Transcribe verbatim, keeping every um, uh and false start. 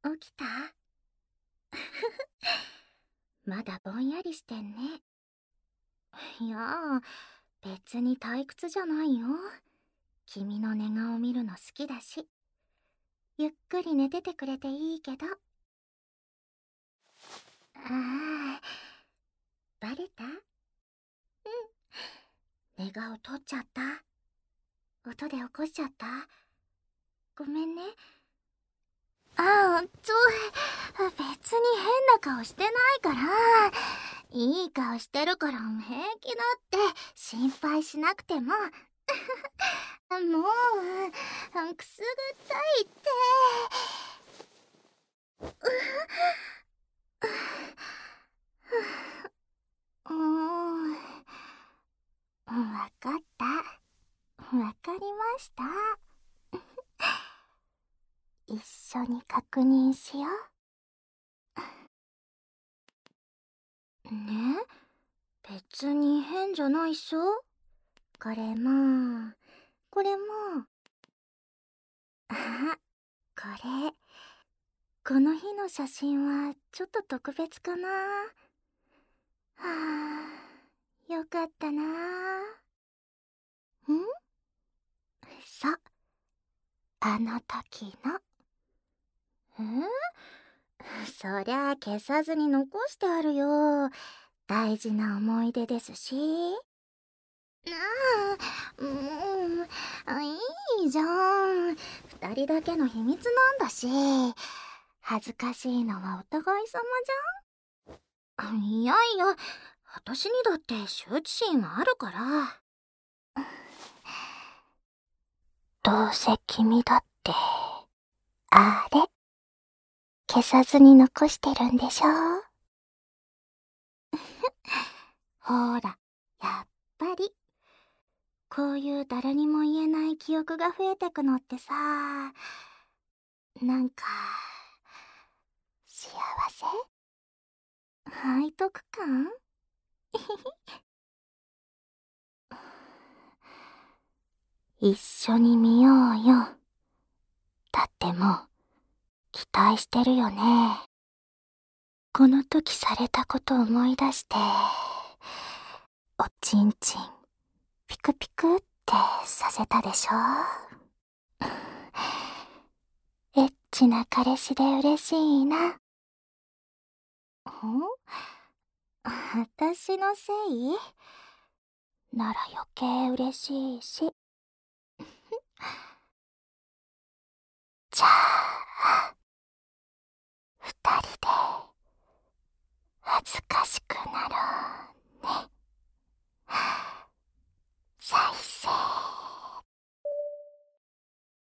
起きた？まだぼんやりしてんね。いやー、別に退屈じゃないよ。君の寝顔見るの好きだし。ゆっくり寝ててくれていいけど。ああ、バレた？うん。寝顔取っちゃった。音で起こしちゃった。ごめんね。ああ、ちょ、別に変な顔してないから。いい顔してるから平気だって心配しなくても。もう、くすぐったいって。うーん、わかった。わかりました。一緒に確認しよう。ね？別に変じゃないっしょ？これも、これも。あ、これ。この日の写真はちょっと特別かな。はあ、よかったな。ん？そう、あの時の。ん？そりゃ消さずに残してあるよ。大事な思い出ですし。ああ、もう、あ、いいじゃん。二人だけの秘密なんだし。恥ずかしいのはお互い様じゃん。いやいや、私にだって羞恥心はあるから。どうせ君だって、あれ、消さずに残してるんでしょ？ほら、やっぱり。こういう誰にも言えない記憶が増えてくのってさ、なんか、幸せ？背徳感？一緒に見ようよ。だってもう、期待してるよね。この時されたこと思い出して、おちんちん、ピクピクってさせたでしょ？エッチな彼氏で嬉しいな。ん？私のせい？なら余計嬉しいし。